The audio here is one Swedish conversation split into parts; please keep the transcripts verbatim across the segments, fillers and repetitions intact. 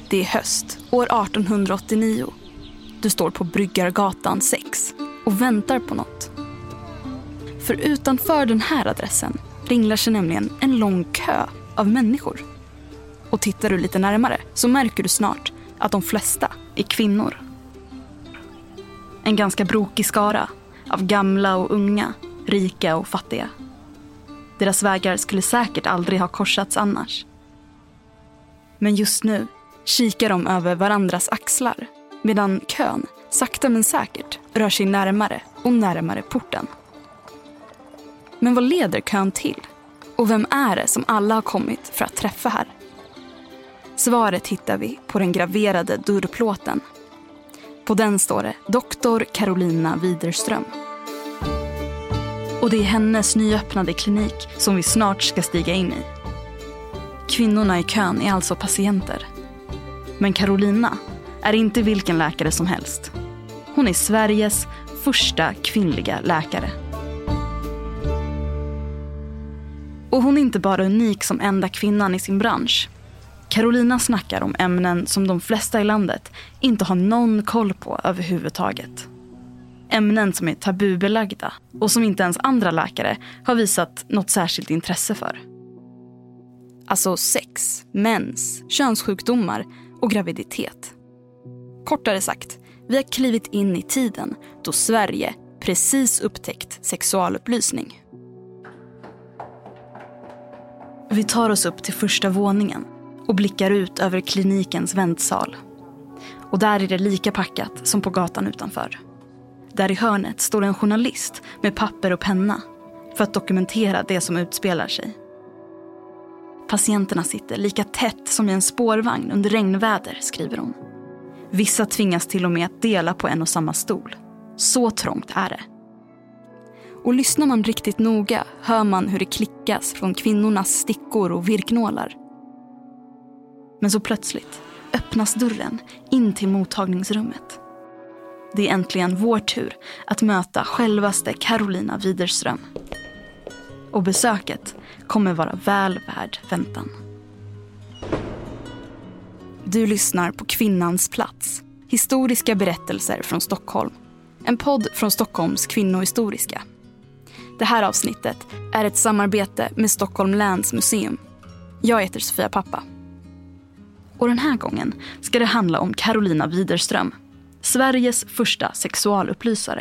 Det är höst, år arton åttionio. Du står på Bryggargatan sex och väntar på något. För utanför den här adressen ringlar sig nämligen en lång kö av människor. Och tittar du lite närmare så märker du snart att de flesta är kvinnor. En ganska brokig skara av gamla och unga, rika och fattiga. Deras vägar skulle säkert aldrig ha korsats annars. Men just nu kikar de över varandras axlar medan kön sakta men säkert rör sig närmare och närmare porten. Men vad leder kön till? Och vem är det som alla har kommit för att träffa här? Svaret hittar vi på den graverade dörrplåten. På den står det doktor Carolina Widerström. Och det är hennes nyöppnade klinik som vi snart ska stiga in i. Kvinnorna i kön är alltså patienter. Men Carolina är inte vilken läkare som helst. Hon är Sveriges första kvinnliga läkare. Och hon är inte bara unik som enda kvinnan i sin bransch. Carolina snackar om ämnen som de flesta i landet inte har någon koll på överhuvudtaget. Ämnen som är tabubelagda och som inte ens andra läkare har visat något särskilt intresse för. Alltså sex, mens, könssjukdomar och graviditet. Kortare sagt, vi har klivit in i tiden då Sverige precis upptäckt sexualupplysning. Vi tar oss upp till första våningen och blickar ut över klinikens väntsal. Och där är det lika packat som på gatan utanför. Där i hörnet står en journalist med papper och penna för att dokumentera det som utspelar sig. Patienterna sitter lika tätt som i en spårvagn under regnväder, skriver hon. Vissa tvingas till och med att dela på en och samma stol. Så trångt är det. Och lyssnar man riktigt noga hör man hur det klickas från kvinnornas stickor och virknålar. Men så plötsligt öppnas dörren in till mottagningsrummet. Det är äntligen vår tur att möta självaste Carolina Widerström. Och besöket kommer vara väl värd väntan. Du lyssnar på Kvinnans plats. Historiska berättelser från Stockholm. En podd från Stockholms kvinnohistoriska. Det här avsnittet är ett samarbete med Stockholm läns museum. Jag heter Sofia Pappa. Och den här gången ska det handla om Carolina Widerström, Sveriges första sexualupplysare.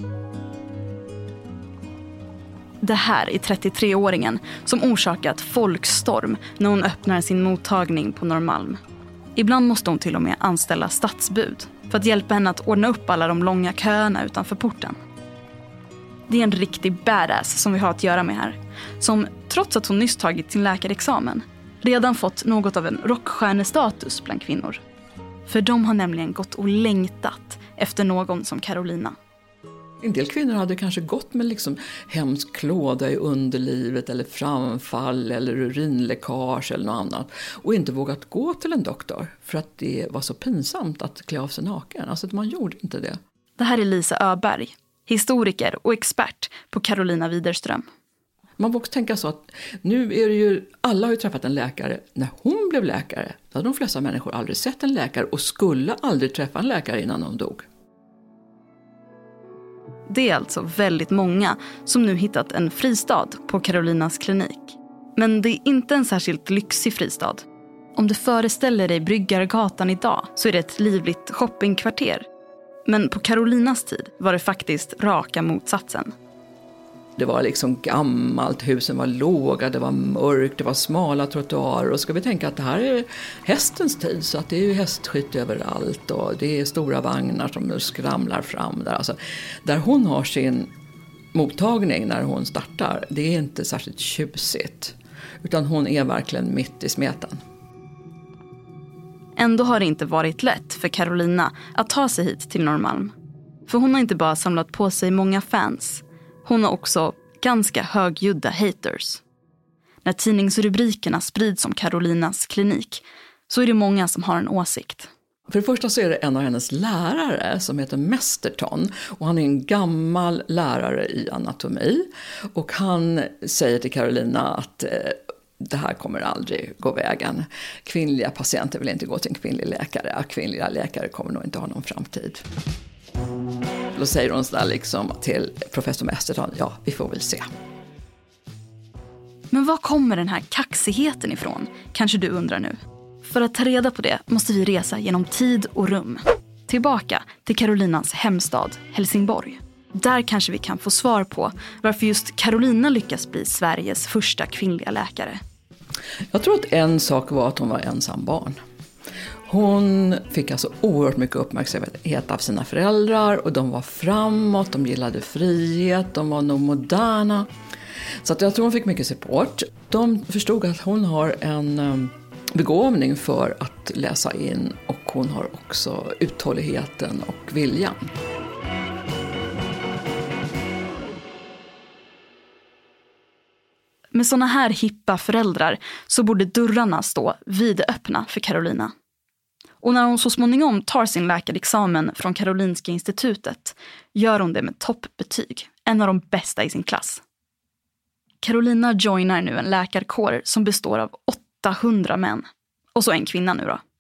Det här är trettiotre-åringen som orsakat folkstorm när hon öppnar sin mottagning på Norrmalm. Ibland måste hon till och med anställa stadsbud för att hjälpa henne att ordna upp alla de långa köerna utanför porten. Det är en riktig badass som vi har att göra med här, som trots att hon nyss tagit sin läkarexamen redan fått något av en rockstjärnestatus bland kvinnor. För de har nämligen gått och längtat efter någon som Carolina. En del kvinnor hade kanske gått med liksom hemsk klåda i underlivet eller framfall eller urinläckage eller något annat och inte vågat gå till en doktor för att det var så pinsamt att klä av sig naken. Alltså man gjorde inte det. Det här är Lisa Öberg, historiker och expert på Carolina Widerström. Man får också tänka så att nu är det ju, alla har ju träffat en läkare. När hon blev läkare, då hade de flesta människor aldrig sett en läkare och skulle aldrig träffa en läkare innan de dog. Det är alltså väldigt många som nu hittat en fristad på Carolinas klinik. Men det är inte en särskilt lyxig fristad. Om du föreställer dig Bryggargatan idag så är det ett livligt shoppingkvarter. Men på Carolinas tid var det faktiskt raka motsatsen. Det var liksom gammalt, husen var låga, det var mörkt, det var smala trottoarer. Och ska vi tänka att det här är hästens tid så att det är ju hästskit överallt. Och det är stora vagnar som skramlar fram där. Alltså, där hon har sin mottagning när hon startar, det är inte särskilt tjusigt. Utan hon är verkligen mitt i smeten. Ändå har det inte varit lätt för Carolina att ta sig hit till Norrmalm. För hon har inte bara samlat på sig många fans. Hon har också ganska högljudda haters. När tidningsrubrikerna sprids om Carolinas klinik så är det många som har en åsikt. För det första så är det en av hennes lärare som heter Mesterton. Och han är en gammal lärare i anatomi. Och han säger till Carolina att det här kommer aldrig gå vägen. Kvinnliga patienter vill inte gå till en kvinnlig läkare. Kvinnliga läkare kommer nog inte ha någon framtid. Då säger hon sådär liksom till professor Mesterton, ja, vi får väl se. Men var kommer den här kaxigheten ifrån? Kanske du undrar nu. För att ta reda på det måste vi resa genom tid och rum. Tillbaka till Karolinas hemstad, Helsingborg. Där kanske vi kan få svar på varför just Karolina lyckas bli Sveriges första kvinnliga läkare. Jag tror att en sak var att hon var ensam barn. Hon fick alltså oerhört mycket uppmärksamhet av sina föräldrar och de var framåt, de gillade frihet, de var nog moderna. Så att jag tror hon fick mycket support. De förstod att hon har en begåvning för att läsa in och hon har också uthålligheten och viljan. Med såna här hippa föräldrar så borde dörrarna stå vidöppna för Karolina. Och när hon så småningom tar sin läkarexamen från Karolinska institutet gör hon det med toppbetyg, en av de bästa i sin klass. Karolina joinar nu en läkarkår som består av åttahundra män. Och så en kvinna nu då.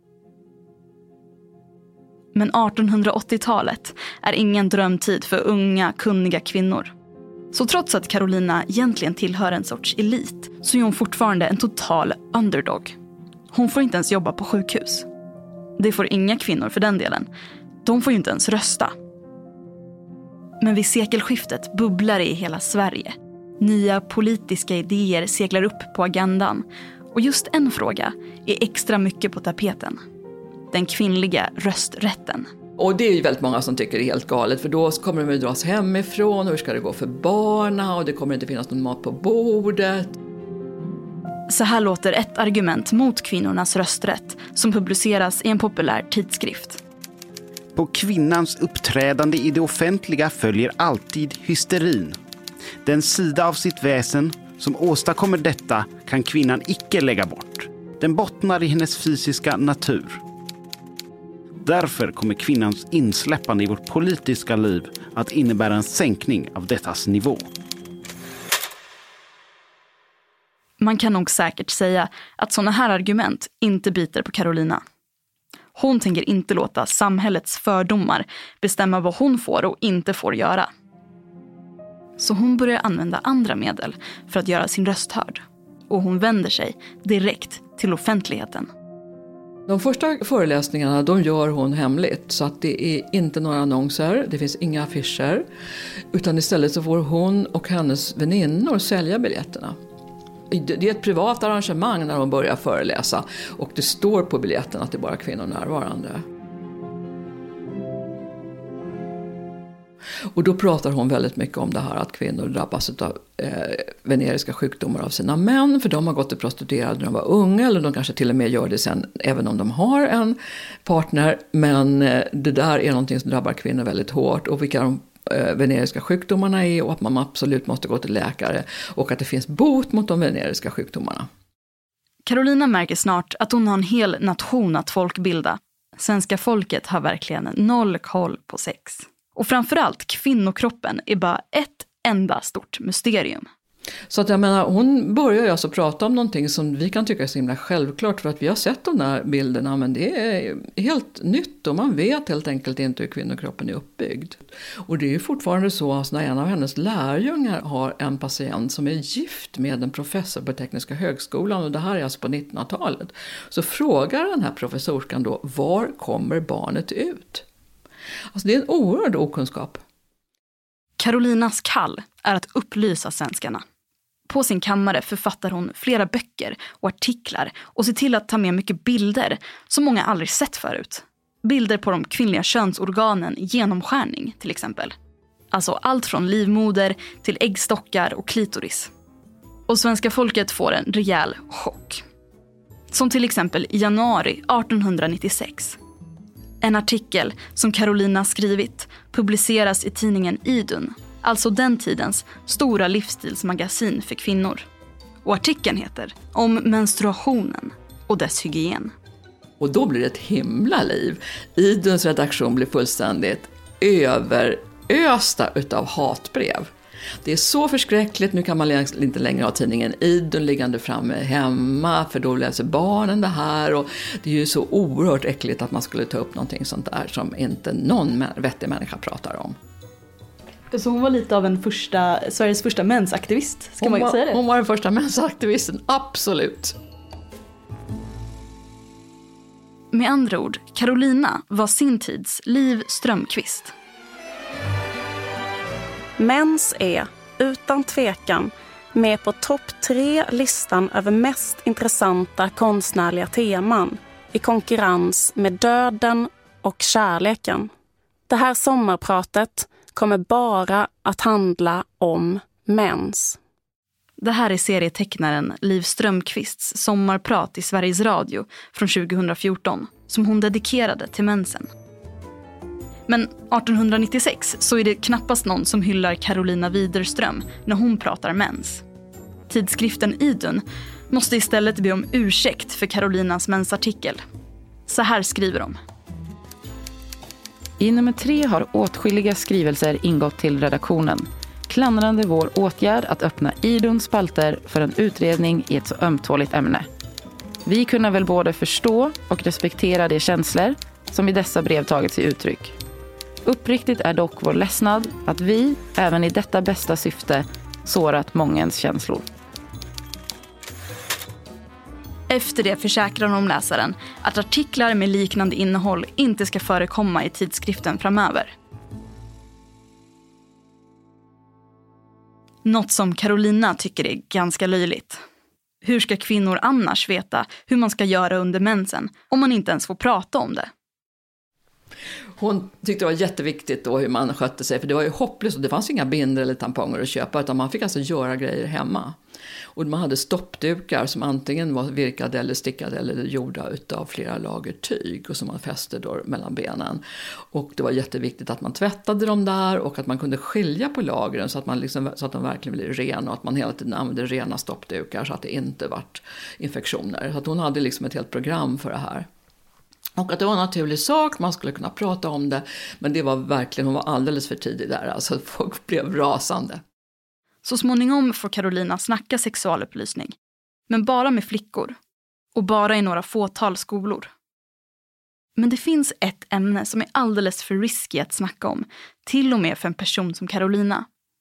Men artonhundraåttiotalet är ingen drömtid för unga, kunniga kvinnor. Så trots att Karolina egentligen tillhör en sorts elit så är hon fortfarande en total underdog. Hon får inte ens jobba på sjukhus. Det får inga kvinnor för den delen. De får ju inte ens rösta. Men vid sekelskiftet bubblar det i hela Sverige. Nya politiska idéer seglar upp på agendan. Och just en fråga är extra mycket på tapeten. Den kvinnliga rösträtten. Och det är ju väldigt många som tycker det är helt galet, för då kommer de att dras hemifrån och hur ska det gå för barna och det kommer inte finnas någon mat på bordet. Så här låter ett argument mot kvinnornas rösträtt som publiceras i en populär tidskrift. På kvinnans uppträdande i det offentliga följer alltid hysterin. Den sida av sitt väsen som åstadkommer detta kan kvinnan icke lägga bort. Den bottnar i hennes fysiska natur. Därför kommer kvinnans insläppande i vårt politiska liv att innebära en sänkning av dettas nivå. Man kan nog säkert säga att såna här argument inte biter på Karolina. Hon tänker inte låta samhällets fördomar bestämma vad hon får och inte får göra. Så hon börjar använda andra medel för att göra sin röst hörd. Och hon vänder sig direkt till offentligheten. De första föreläsningarna de gör hon hemligt, så att det är inte några annonser, det finns inga affischer, utan istället så får hon och hennes väninnor sälja biljetterna. Det är ett privat arrangemang när hon börjar föreläsa och det står på biljetten att det är bara kvinnor närvarande. Och då pratar hon väldigt mycket om det här att kvinnor drabbas av eh, veneriska sjukdomar av sina män, för de har gått till prostituerade när de var unga, eller de kanske till och med gör det sen även om de har en partner, men eh, det där är någonting som drabbar kvinnor väldigt hårt, och vilka de eh, veneriska sjukdomarna är och att man absolut måste gå till läkare och att det finns bot mot de veneriska sjukdomarna. Karolina märker snart att hon har en hel nation att folkbilda. Svenska folket har verkligen noll koll på sex. Och framförallt kvinnokroppen är bara ett enda stort mysterium. Så att jag menar, hon börjar ju alltså prata om någonting som vi kan tycka är så himla självklart för att vi har sett de där bilderna, men det är helt nytt och man vet helt enkelt inte hur kvinnokroppen är uppbyggd. Och det är ju fortfarande så att när en av hennes lärjungar har en patient som är gift med en professor på Tekniska högskolan, och det här är alltså på nittonhundratalet, så frågar den här professorskan då, var kommer barnet ut? Alltså det är en oerhörd okunskap. Karolinas kall är att upplysa svenskarna. På sin kammare författar hon flera böcker och artiklar och ser till att ta med mycket bilder som många aldrig sett förut. Bilder på de kvinnliga könsorganen i genomskärning till exempel. Alltså allt från livmoder till äggstockar och klitoris. Och svenska folket får en rejäl chock. Som till exempel i januari artonhundranittiosex. En artikel som Karolina skrivit publiceras i tidningen Idun, alltså den tidens stora livsstilsmagasin för kvinnor. Och artikeln heter Om menstruationen och dess hygien. Och då blir det ett himla liv. Iduns redaktion blir fullständigt överösta utav hatbrev. Det är så förskräckligt, nu kan man inte längre ha tidningen Idun liggande framme hemma, för då läser barnen det här, och det är ju så oerhört äckligt att man skulle ta upp någonting sånt där som inte någon vettig människa pratar om. Så hon var lite av en första, Sveriges första mensaktivist, ska hon man var, säga det? Hon var den första mensaktivisten, absolut. Med andra ord, Carolina var sin tids Liv Strömquist. Mens är, utan tvekan, med på topp tre listan över mest intressanta konstnärliga teman i konkurrens med döden och kärleken. Det här sommarpratet kommer bara att handla om mens. Det här är serietecknaren Liv Strömquists sommarprat i Sveriges Radio från tjugohundrafjorton som hon dedikerade till mensen. Men arton nittiosex så är det knappast någon som hyllar Carolina Widerström när hon pratar mens. Tidskriften Idun måste istället be om ursäkt för Carolinas mensartikel. Så här skriver de. I nummer tre har åtskilliga skrivelser ingått till redaktionen, klandrande vår åtgärd att öppna Iduns spalter för en utredning i ett så ömtåligt ämne. Vi kunde väl både förstå och respektera de känslor som i dessa brev tagit sig uttryck. Uppriktigt är dock vår ledsnad att vi, även i detta bästa syfte, sårat mångens känslor. Efter det försäkrar de läsaren att artiklar med liknande innehåll inte ska förekomma i tidskriften framöver. Något som Carolina tycker är ganska löjligt. Hur ska kvinnor annars veta hur man ska göra under mensen om man inte ens får prata om det? Hon tyckte det var jätteviktigt då hur man skötte sig, för det var ju hopplöst och det fanns inga binder eller tamponger att köpa, utan man fick alltså göra grejer hemma. Och man hade stoppdukar som antingen var virkade eller stickade eller gjorda utav flera lager tyg och som man fäste då mellan benen. Och det var jätteviktigt att man tvättade dem där och att man kunde skilja på lagren så att, man liksom, så att de verkligen blev rena, och att man hela tiden använde rena stoppdukar så att det inte vart infektioner. Så att hon hade liksom ett helt program för det här. Och att det var en naturlig sak, man skulle kunna prata om det, men det var verkligen, hon var alldeles för tidig där, alltså folk blev rasande. Så småningom får Carolina snacka sexualupplysning, men bara med flickor och bara i några fåtal skolor. Men det finns ett ämne som är alldeles för risky att snacka om, till och med för en person som Carolina.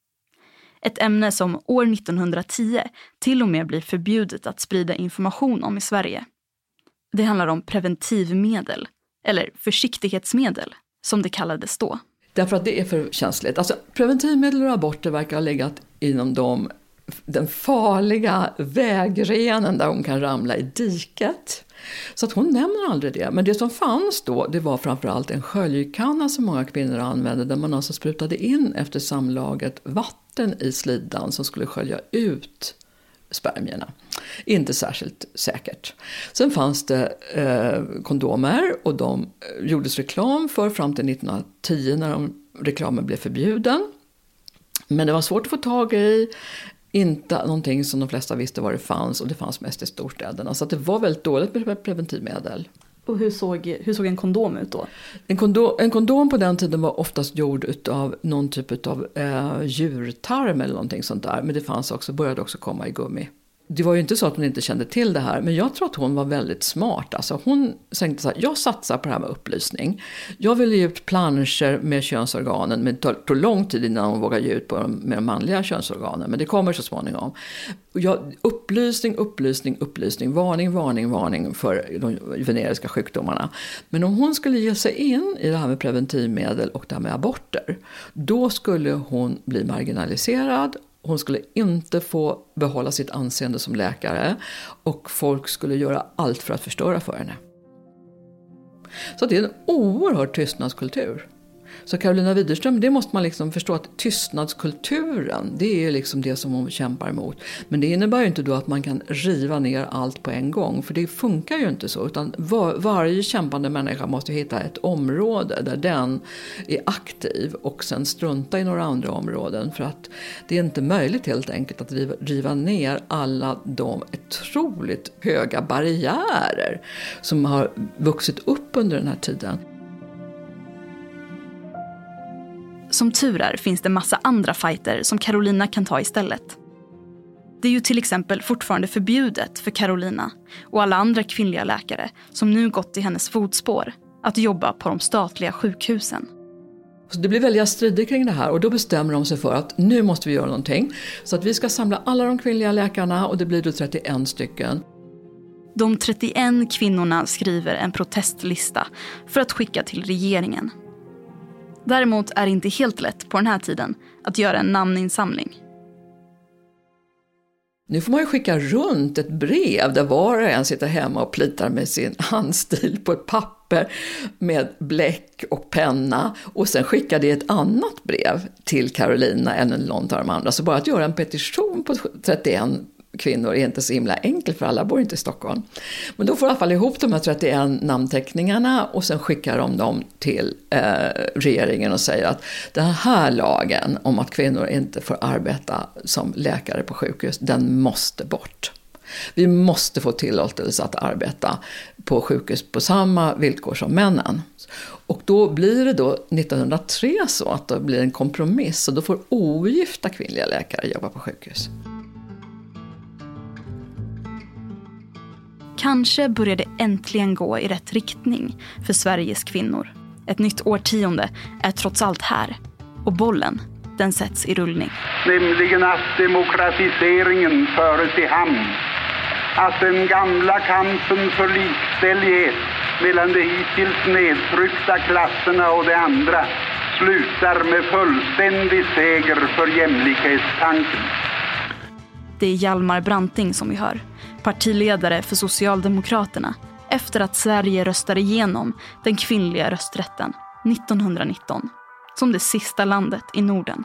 Ett ämne som år nittonhundratio till och med blir förbjudet att sprida information om i Sverige. Det handlar om preventivmedel, eller försiktighetsmedel, som det kallades då. Därför att det är för känsligt. Alltså, preventivmedel och aborter verkar ha legat inom de, den farliga vägrenen där hon kan ramla i diket. Så att hon nämner aldrig det. Men det som fanns då, det var framförallt en sköljkanna som många kvinnor använde, där man alltså sprutade in efter samlaget vatten i slidan som skulle skölja ut spermierna. Inte särskilt säkert. Sen fanns det eh, kondomer, och de gjordes reklam för fram till nittonhundratio när de, reklamen blev förbjuden. Men det var svårt att få tag i, inte någonting som de flesta visste var det fanns, och det fanns mest i storstäderna. Så att det var väldigt dåligt med preventivmedel. Och hur såg, hur såg en kondom ut då? En kondom, en kondom på den tiden var oftast gjord av någon typ av eh, djurtarm eller någonting sånt där. Men det fanns också, började också komma i gummi. Det var ju inte så att hon inte kände till det här, men jag tror att hon var väldigt smart. Alltså hon tänkte så här, jag satsar på det här med upplysning. Jag vill ge ut planscher med könsorganen, men det tog lång tid innan hon vågade ge ut på de, med de manliga könsorganen. Men det kommer så småningom. Jag, upplysning, upplysning, upplysning, varning, varning, varning för de veneriska sjukdomarna. Men om hon skulle ge sig in i det här med preventivmedel och det här med aborter, då skulle hon bli marginaliserad. Hon skulle inte få behålla sitt anseende som läkare, och folk skulle göra allt för att förstöra för henne. Så det är en oerhörd tystnadskultur. Så Carolina Widerström, det måste man liksom förstå, att tystnadskulturen, det är liksom det som hon kämpar emot. Men det innebär ju inte då att man kan riva ner allt på en gång, för det funkar ju inte så. Utan var, varje kämpande människa måste hitta ett område där den är aktiv och sen strunta i några andra områden. För att det är inte möjligt helt enkelt att riva, riva ner alla de otroligt höga barriärer som har vuxit upp under den här tiden. Som tur är finns det massa andra fighter som Carolina kan ta istället. Det är ju till exempel fortfarande förbjudet för Carolina och alla andra kvinnliga läkare som nu gått i hennes fotspår att jobba på de statliga sjukhusen. Så det blir väldiga strider kring det här och då bestämmer de sig för att nu måste vi göra någonting. Så att vi ska samla alla de kvinnliga läkarna och det blir då trettioen stycken. De trettioen kvinnorna skriver en protestlista för att skicka till regeringen. Däremot är det inte helt lätt på den här tiden att göra en namninsamling. Nu får man ju skicka runt ett brev där var och en sitter hemma och plitar med sin handstil på ett papper med bläck och penna och sen skickar det ett annat brev till Carolina än någon av de andra. Så bara att göra en petition på trettioen kvinnor är inte så himla enkelt för alla bor inte i Stockholm. Men då får i alla fall ihop de här trettioen namnteckningarna och sen skickar de dem till eh, regeringen och säger att den här lagen om att kvinnor inte får arbeta som läkare på sjukhus, den måste bort. Vi måste få tillåtelse att arbeta på sjukhus på samma villkor som männen. Och då blir det då nittonhundratre så att det blir en kompromiss och då får ogifta kvinnliga läkare jobba på sjukhus. Kanske börjar det äntligen gå i rätt riktning för Sveriges kvinnor. Ett nytt årtionde är trots allt här. Och bollen, den sätts i rullning. Nämligen att demokratiseringen förs i hamn. Att den gamla kampen för likställighet mellan de hittills nedtryckta klasserna och de andra slutar med fullständig seger för jämlikhetstanken. Det är Hjalmar Branting som vi hör, partiledare för Socialdemokraterna, efter att Sverige röstade igenom den kvinnliga rösträtten nittonhundranitton, som det sista landet i Norden.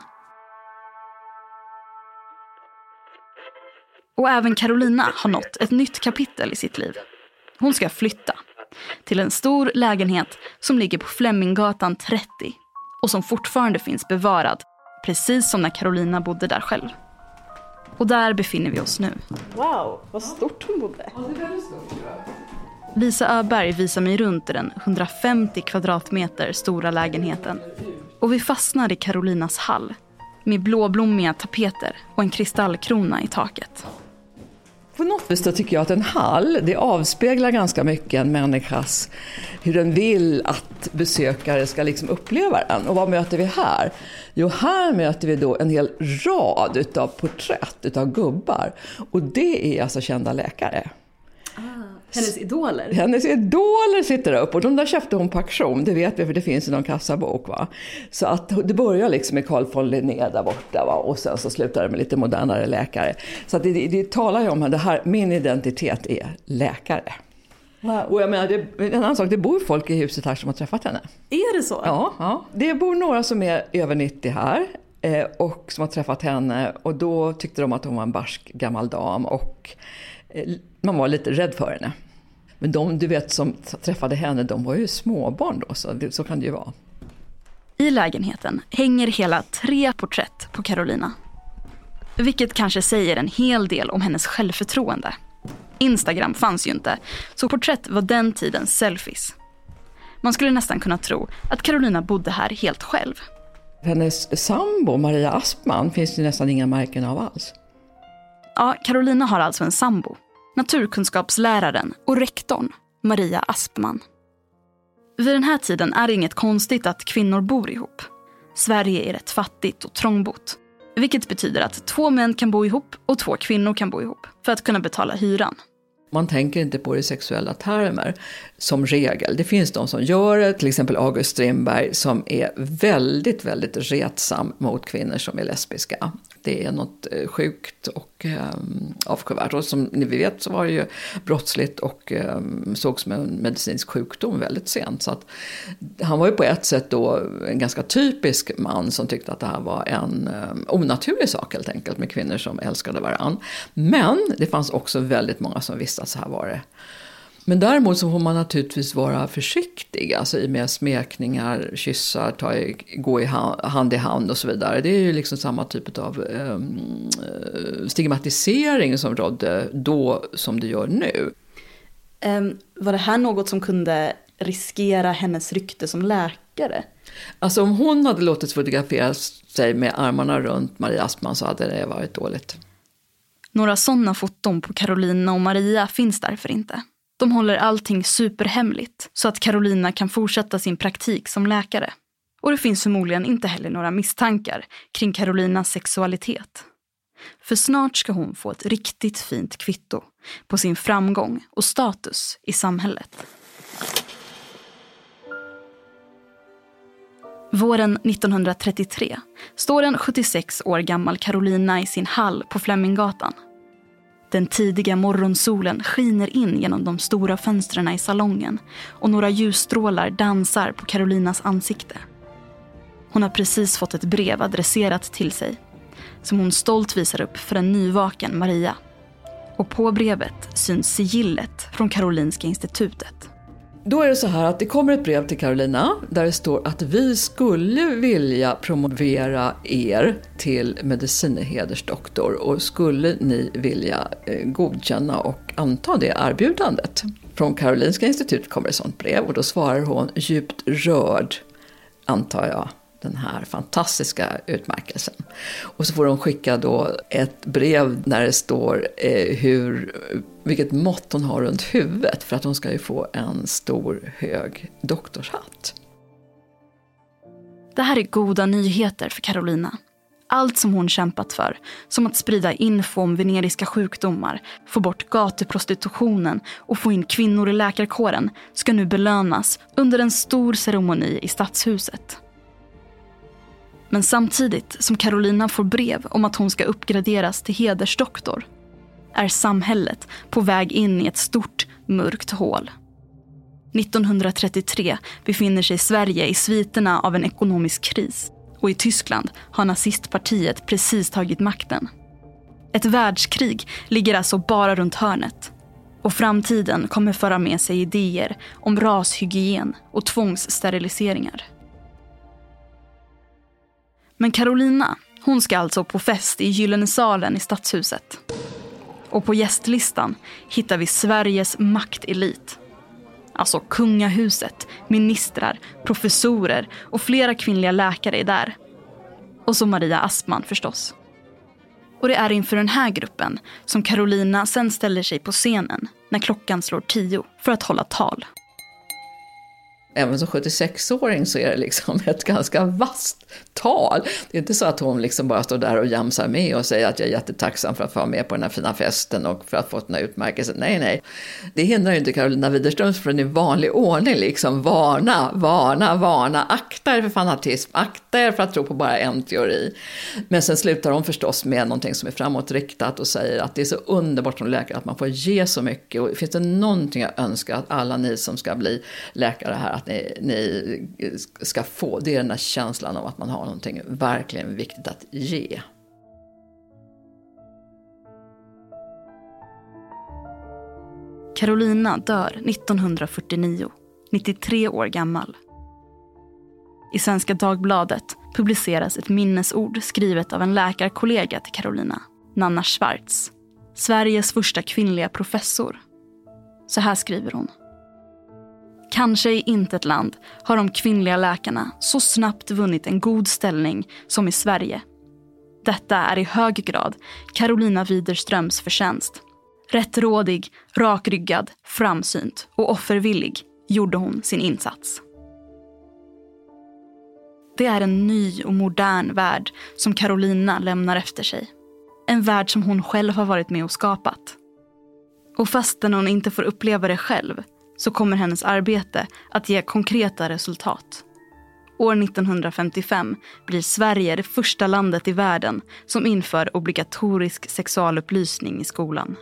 Och även Carolina har nått ett nytt kapitel i sitt liv. Hon ska flytta till en stor lägenhet som ligger på Fleminggatan trettio och som fortfarande finns bevarad, precis som när Carolina bodde där själv. Och där befinner vi oss nu. Wow, vad stort hon bodde. Ja, det är väldigt stort. Lisa Öberg visar mig runt i den hundrafemtio kvadratmeter stora lägenheten. Och vi fastnar i Carolinas hall med blåblommiga tapeter och en kristallkrona i taket. På något vis då tycker jag att en hall, det avspeglar ganska mycket en människas, hur den vill att besökare ska liksom uppleva den. Och vad möter vi här? Jo, här möter vi då en hel rad utav porträtt utav gubbar. Och det är alltså kända läkare. Ah, hennes idoler? Hennes idoler sitter upp och de där köpte hon på auktion, det vet vi för det finns i någon kassabok va. Så att det börjar liksom med Carl von Linné där borta va? Och sen så slutar det med lite modernare läkare. Så att det, det, det talar ju om att det här, min identitet är läkare. Wow. Och jag menar, det, en annan sak, det bor folk i huset här som har träffat henne. Är det så? Ja, ja. Det bor några som är över nittio här eh, och som har träffat henne och då tyckte de att hon var en barsk gammal dam och eh, man var lite rädd för henne. Men de du vet som träffade henne, de var ju småbarn då, så, det, så kan det ju vara. I lägenheten hänger hela tre porträtt på Carolina. Vilket kanske säger en hel del om hennes självförtroende. Instagram fanns ju inte, så porträtt var den tidens selfies. Man skulle nästan kunna tro att Carolina bodde här helt själv. Hennes sambo Maria Aspman finns det nästan inga märken av alls. Ja, Carolina har alltså en sambo. Naturkunskapsläraren och rektorn Maria Aspman. Vid den här tiden är det inget konstigt att kvinnor bor ihop. Sverige är rätt fattigt och trångbott. Vilket betyder att två män kan bo ihop och två kvinnor kan bo ihop för att kunna betala hyran. Man tänker inte på det sexuella termer som regel. Det finns de som gör det, till exempel August Strindberg som är väldigt, väldigt retsam mot kvinnor som är lesbiska. Det är något sjukt och eh, avskyvärt. Och som ni vet så var det ju brottsligt och eh, sågs som en medicinsk sjukdom väldigt sent. Så att han var ju på ett sätt då en ganska typisk man som tyckte att det här var en eh, onaturlig sak helt enkelt med kvinnor som älskade varann. Men det fanns också väldigt många som visste att så här var det. Men däremot så får man naturligtvis vara försiktig, alltså i med smekningar, kyssar, ta i, gå i hand, hand i hand och så vidare. Det är ju liksom samma typ av eh, stigmatisering som rådde då som det gör nu. Um, var det här något som kunde riskera hennes rykte som läkare? läkare. Alltså om hon hade låtit fotografera sig med armarna runt Maria Aspman så hade det varit dåligt. Några sådana foton på Carolina och Maria finns därför inte. De håller allting superhemligt så att Carolina kan fortsätta sin praktik som läkare. Och det finns förmodligen inte heller några misstankar kring Carolinas sexualitet. För snart ska hon få ett riktigt fint kvitto på sin framgång och status i samhället. Våren nittonhundratrettiotre står en sjuttiosex år gammal Carolina i sin hall på Fleminggatan. Den tidiga morgonsolen skiner in genom de stora fönstren i salongen och några ljusstrålar dansar på Carolinas ansikte. Hon har precis fått ett brev adresserat till sig som hon stolt visar upp för en nyvaken Maria. Och på brevet syns sigillet från Karolinska institutet. Då är det så här att det kommer ett brev till Carolina där det står att vi skulle vilja promovera er till medicinhedersdoktor och skulle ni vilja eh, godkänna och anta det erbjudandet. Från Karolinska institutet kommer ett sånt brev och då svarar hon djupt rörd, antar jag, den här fantastiska utmärkelsen. Och så får de skicka då ett brev där det står eh, hur, vilket mått hon har runt huvudet för att hon ska ju få en stor hög doktorshatt. Det här är goda nyheter för Carolina. Allt som hon kämpat för, som att sprida info om veneriska sjukdomar, få bort gatuprostitutionen och få in kvinnor i läkarkåren, ska nu belönas under en stor ceremoni i stadshuset. Men samtidigt som Carolina får brev om att hon ska uppgraderas till hedersdoktor är samhället på väg in i ett stort, mörkt hål. nittonhundratrettiotre befinner sig Sverige i sviterna av en ekonomisk kris och i Tyskland har nazistpartiet precis tagit makten. Ett världskrig ligger alltså bara runt hörnet och framtiden kommer föra med sig idéer om rashygien och tvångssteriliseringar. Men Carolina, hon ska alltså på fest i Gyllene salen i stadshuset. Och på gästlistan hittar vi Sveriges maktelit. Alltså kungahuset, ministrar, professorer och flera kvinnliga läkare är där. Och så Maria Aspman förstås. Och det är inför den här gruppen som Carolina sen ställer sig på scenen när klockan slår tio för att hålla tal. Även som sjuttiosex-åring så är det liksom ett ganska vasst tal. Det är inte så att hon liksom bara står där och jamsar med och säger att jag är jättetacksam för att få vara med på den här fina festen och för att få den här utmärkelsen. Nej, nej. Det hindrar ju inte Carolina Widerström från i vanlig ordning liksom varna, varna, varna. Akta er för fanatism, akta er för att tro på bara en teori. Men sen slutar hon förstås med någonting som är framåtriktat och säger att det är så underbart som läkare att man får ge så mycket. Och finns det någonting jag önskar att alla ni som ska bli läkare här att ni, ni ska få, det är den här känslan av att man har någonting verkligen viktigt att ge. Carolina dör nittonhundrafyrtionio, nittiotre år gammal. I Svenska Dagbladet publiceras ett minnesord skrivet av en läkarkollega till Carolina, Nanna Schwartz, Sveriges första kvinnliga professor. Så här skriver hon. Kanske i intet land har de kvinnliga läkarna så snabbt vunnit en god ställning som i Sverige. Detta är i hög grad Carolina Widerströms förtjänst. Rättrådig, rakryggad, framsynt och offervillig gjorde hon sin insats. Det är en ny och modern värld som Carolina lämnar efter sig. En värld som hon själv har varit med och skapat. Och fastän hon inte får uppleva det själv så kommer hennes arbete att ge konkreta resultat. År nittonhundrafemtiofem blir Sverige det första landet i världen som inför obligatorisk sexualupplysning i skolan.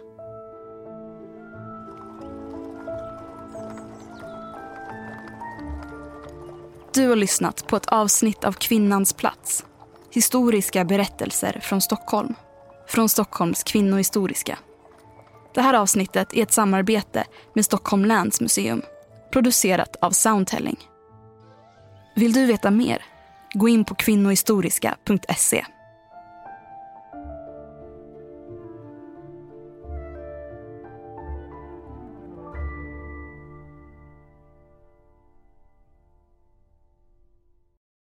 Du har lyssnat på ett avsnitt av Kvinnans plats. Historiska berättelser från Stockholm. Från Stockholms kvinnohistoriska. Det här avsnittet är ett samarbete med Stockholm länsmuseum. Producerat av Soundtelling. Vill du veta mer? Gå in på kvinnohistoriska punkt se.